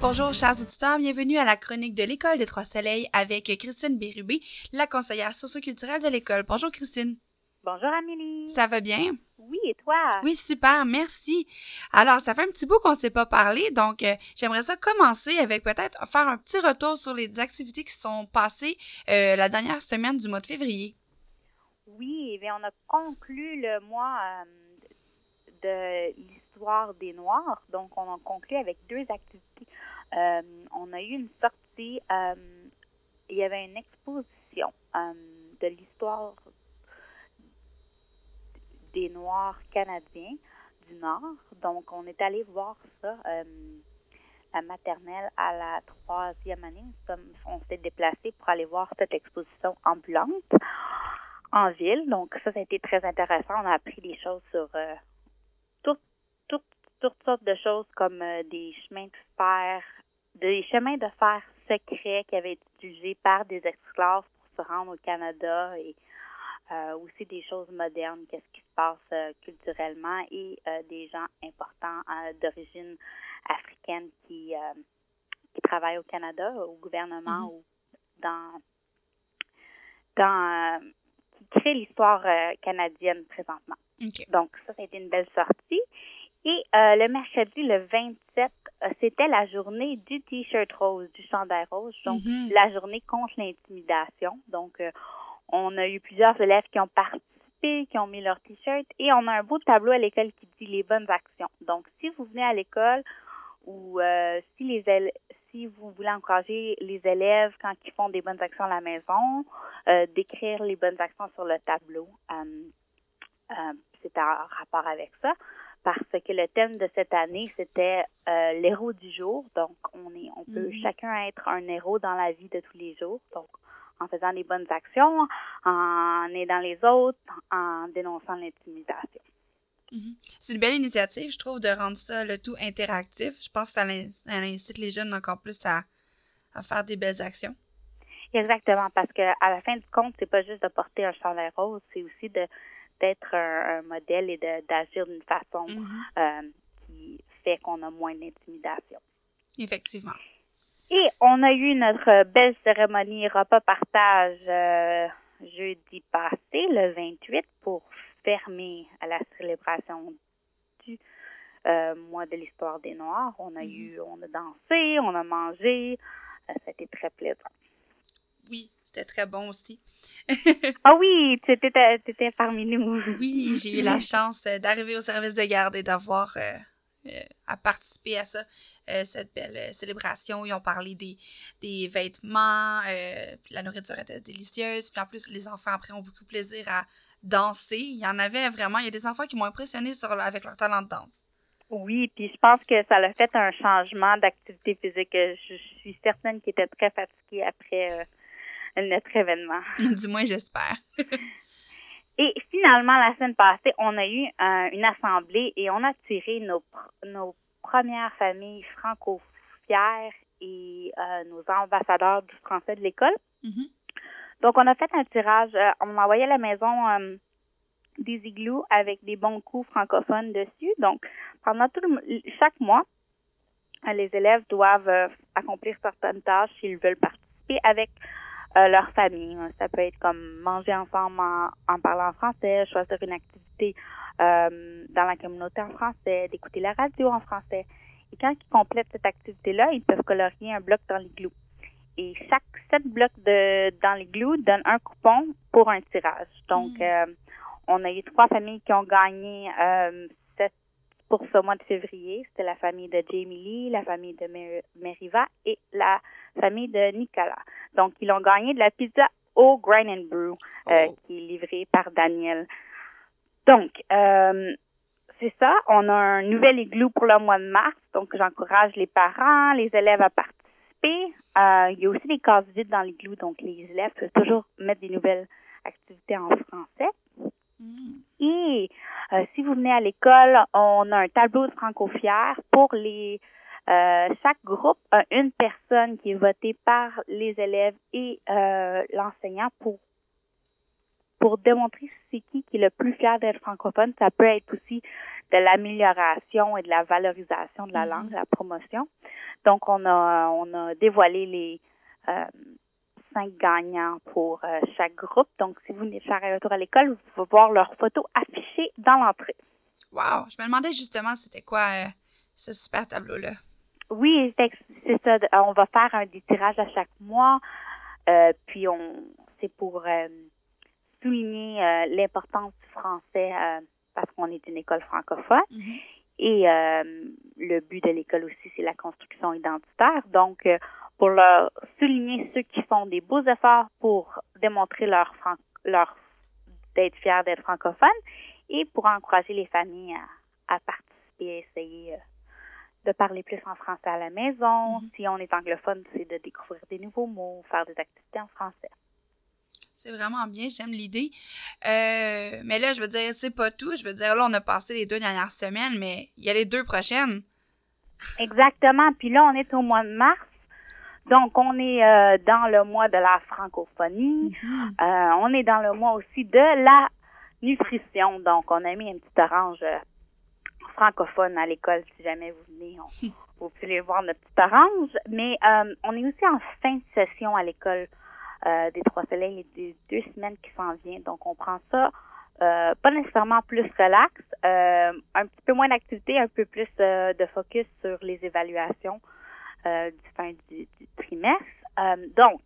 Bonjour chers auditeurs, bienvenue à la chronique de l'École des Trois-Soleils avec Christine Bérubé, la conseillère socioculturelle de l'école. Bonjour Christine. Bonjour Amélie. Ça va bien? Oui, et toi? Oui, super, merci. Alors, ça fait un petit bout qu'on ne s'est pas parlé, donc j'aimerais ça commencer avec peut-être faire un petit retour sur les activités qui sont passées la dernière semaine du mois de février. Oui, bien, on a conclu le mois de l'histoire des Noirs, donc on a conclu avec 2 activités. On a eu une sortie, il y avait une exposition de l'histoire des Noirs canadiens du Nord. Donc, on est allé voir ça, la maternelle à la 3e année. On s'est déplacé pour aller voir cette exposition ambulante en ville. Donc, ça a été très intéressant. On a appris des choses sur toutes sortes de choses comme des chemins de fer secrets qui avaient été utilisés par des esclaves pour se rendre au Canada et aussi des choses modernes, qu'est-ce qui se passe culturellement et des gens importants d'origine africaine qui travaillent au Canada, au gouvernement ou qui créent l'histoire canadienne présentement. Okay. Donc, ça a été une belle sortie. Et le mercredi, le 27, c'était la journée du T-shirt rose, du chandail rose, donc la journée contre l'intimidation. Donc, on a eu plusieurs élèves qui ont participé, qui ont mis leur T-shirt, et on a un beau tableau à l'école qui dit les bonnes actions. Donc, si vous venez à l'école ou si vous voulez encourager les élèves quand ils font des bonnes actions à la maison, d'écrire les bonnes actions sur le tableau, c'est en rapport avec ça. Parce que le thème de cette année, c'était l'héros du jour. Donc, on peut chacun être un héros dans la vie de tous les jours. Donc, en faisant des bonnes actions, en aidant les autres, en dénonçant l'intimidation. C'est une belle initiative, je trouve, de rendre ça le tout interactif. Je pense que ça incite les jeunes encore plus à faire des belles actions. Exactement, parce que à la fin du compte, c'est pas juste de porter un chandail rose, c'est aussi d'être un modèle et d'agir d'une façon qui fait qu'on a moins d'intimidation. Effectivement. Et on a eu notre belle cérémonie repas partage jeudi passé, le 28, pour fermer à la célébration du mois de l'histoire des Noirs. On a dansé, on a mangé, ça a été très plaisant. Oui, c'était très bon aussi. Ah oui, tu étais parmi nous. Oui, j'ai eu la chance d'arriver au service de garde et d'avoir à participer à ça, cette belle célébration. Ils ont parlé des vêtements, puis la nourriture était délicieuse, puis en plus, les enfants après ont beaucoup de plaisir à danser. Il y en avait vraiment, il y a des enfants qui m'ont impressionné avec leur talent de danse. Oui, puis je pense que ça a fait un changement d'activité physique. Je suis certaine qu'ils étaient très fatigués après notre événement. Du moins, j'espère. Et finalement, la semaine passée, on a eu une assemblée et on a tiré nos premières familles franco-fières et nos ambassadeurs du français de l'école. Donc, on a fait un tirage. On a envoyé à la maison des igloos avec des bons coups francophones dessus. Donc, pendant chaque mois, les élèves doivent accomplir certaines tâches s'ils veulent participer avec leur famille. Ça peut être comme manger ensemble en parlant français, choisir une activité dans la communauté en français, d'écouter la radio en français. Et quand ils complètent cette activité-là, ils peuvent colorier un bloc dans l'igloo. Et chaque 7 blocs dans l'igloo donne un coupon pour un tirage. Donc, on a eu 3 familles qui ont gagné pour ce mois de février. C'était la famille de Jamie Lee, la famille de Meriva et la famille de Nicolas. Donc, ils ont gagné de la pizza au Grind and Brew qui est livrée par Daniel. Donc, c'est ça. On a un nouvel igloo pour le mois de mars. Donc, j'encourage les parents, les élèves à participer. Il y a aussi des cases vides dans l'igloo. Donc, les élèves peuvent toujours mettre des nouvelles activités en français. Et si vous venez à l'école, on a un tableau de franco-fiers pour chaque groupe a une personne qui est votée par les élèves et l'enseignant pour démontrer c'est qui est le plus fier d'être francophone. Ça peut être aussi de l'amélioration et de la valorisation de la langue, de la promotion. Donc, on a dévoilé les 5 gagnants pour chaque groupe. Donc, si vous venez faire un retour à l'école, vous pouvez voir leurs photos affichées dans l'entrée. Wow! Je me demandais justement c'était quoi ce super tableau-là. Oui, c'est ça. On va faire des tirages à chaque mois. Puis, c'est pour souligner l'importance du français parce qu'on est une école francophone. Mm-hmm. Et le but de l'école aussi, c'est la construction identitaire. Donc, pour leur souligner ceux qui font des beaux efforts pour démontrer d'être fiers d'être francophones et pour encourager les familles à participer, à essayer de parler plus en français à la maison. Mm-hmm. Si on est anglophone, c'est de découvrir des nouveaux mots, faire des activités en français. C'est vraiment bien, j'aime l'idée. Mais là, je veux dire, c'est pas tout. Je veux dire, là, on a passé les 2 dernières semaines, mais il y a les 2 prochaines. Exactement. Puis là, on est au mois de mars. Donc, on est dans le mois de la francophonie. Mm-hmm. On est dans le mois aussi de la nutrition. Donc, on a mis une petite orange francophone à l'école. Si jamais vous venez, vous pouvez voir notre petite orange. Mais on est aussi en fin de session à l'école des Trois-Soleils et des 2 semaines qui s'en viennent. Donc, on prend ça pas nécessairement plus relax, un petit peu moins d'activité, un peu plus de focus sur les évaluations du fin du trimestre. Donc,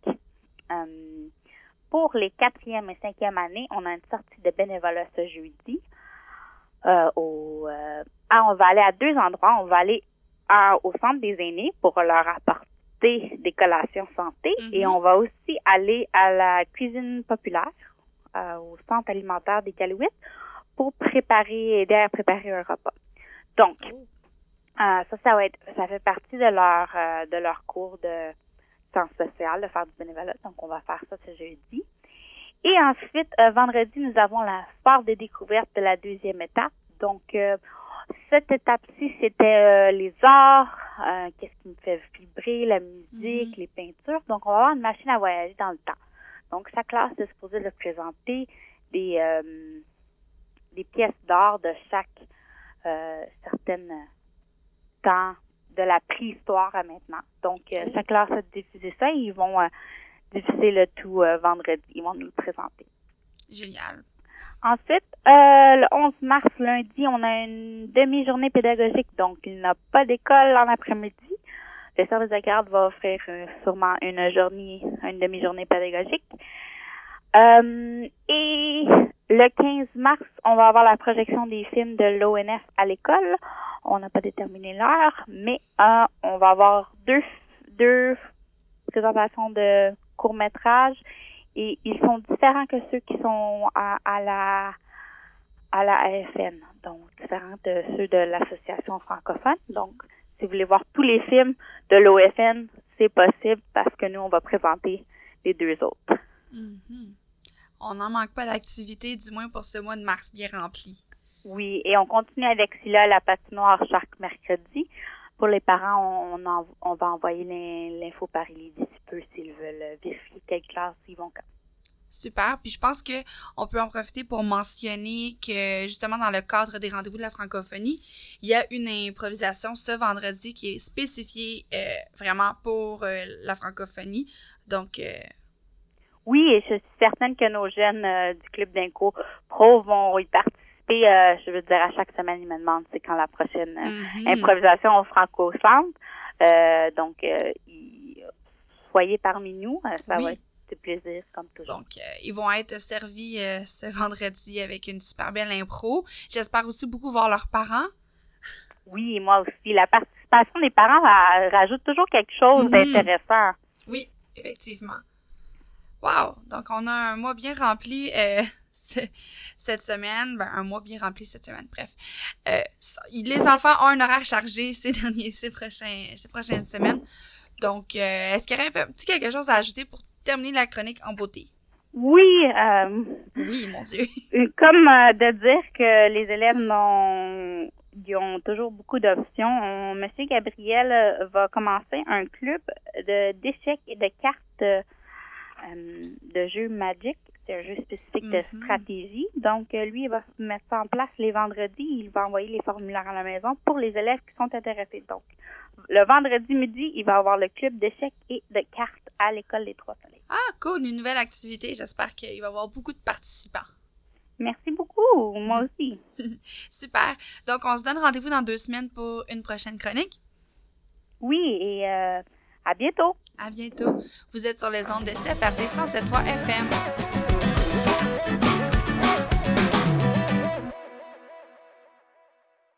pour les 4e et 5e années, on a une sortie de bénévolat ce jeudi. On va aller à 2 endroits. On va aller au centre des aînés pour leur apporter des collations santé. Mm-hmm. Et on va aussi aller à la cuisine populaire, au centre alimentaire des Calouites, pour aider à préparer un repas. Donc, ça fait partie de leur cours de sciences sociales, de faire du bénévolat. Donc, on va faire ça ce jeudi. Et ensuite, vendredi, nous avons la foire des découvertes de la 2e étape. Donc, cette étape-ci, c'était les arts, qu'est-ce qui me fait vibrer, la musique, les peintures. Donc, on va avoir une machine à voyager dans le temps. Donc, chaque classe est supposée de présenter des pièces d'art de chaque certain temps de la préhistoire à maintenant. Donc, chaque classe a diffusé ça et ils vont diffuser le tout vendredi. Ils vont nous le présenter. Génial. Ensuite, le 11 mars, lundi, on a une demi-journée pédagogique. Donc, il n'y a pas d'école en après-midi. Le service de garde va offrir sûrement une demi-journée pédagogique. Et le 15 mars, on va avoir la projection des films de l'ONF à l'école. On n'a pas déterminé l'heure, mais on va avoir deux présentations de courts-métrages. Et ils sont différents que ceux qui sont à la AFN, donc différents de ceux de l'Association francophone. Donc, si vous voulez voir tous les films de l'OFN, c'est possible parce que nous, on va présenter les 2 autres. Mm-hmm. On n'en manque pas d'activité, du moins pour ce mois de mars bien rempli. Oui, et on continue avec Scylla, la patinoire chaque mercredi. Pour les parents, on va envoyer l'info par email d'ici peu s'ils veulent vérifier quelle classe ils vont quand. Super. Puis je pense que on peut en profiter pour mentionner que justement dans le cadre des rendez-vous de la francophonie, il y a une improvisation ce vendredi qui est spécifiée vraiment pour la francophonie. Donc oui, et je suis certaine que nos jeunes du club d'Inco Pro vont y participer. Je veux dire, à chaque semaine, ils me demandent c'est quand la prochaine improvisation au Franco-Centre. Donc, soyez parmi nous. Ça va être de plaisir, comme toujours. Donc, ils vont être servis ce vendredi avec une super belle impro. J'espère aussi beaucoup voir leurs parents. Oui, moi aussi. La participation des parents rajoute toujours quelque chose d'intéressant. Oui, effectivement. Wow! Donc, on a un mois bien rempli cette semaine. Ben, un mois bien rempli cette semaine. Bref. Les enfants ont un horaire chargé ces prochaines semaines. Donc, est-ce qu'il y aurait un petit quelque chose à ajouter pour terminer la chronique en beauté? Oui. Oui, mon Dieu. Comme de dire que les élèves ils ont toujours beaucoup d'options. Monsieur Gabriel va commencer un club d'échecs et de cartes de jeux Magic. c'est un jeu spécifique de stratégie. Donc, lui, il va mettre ça en place les vendredis. Il va envoyer les formulaires à la maison pour les élèves qui sont intéressés. Donc, le vendredi midi, il va avoir le club d'échecs et de cartes à l'école des Trois-Soleils. Ah, cool, une nouvelle activité. J'espère qu'il va y avoir beaucoup de participants. Merci beaucoup, moi aussi. Super. Donc, on se donne rendez-vous dans 2 semaines pour une prochaine chronique. Oui, et à bientôt. À bientôt. Vous êtes sur les ondes de CFRD 107.3 FM.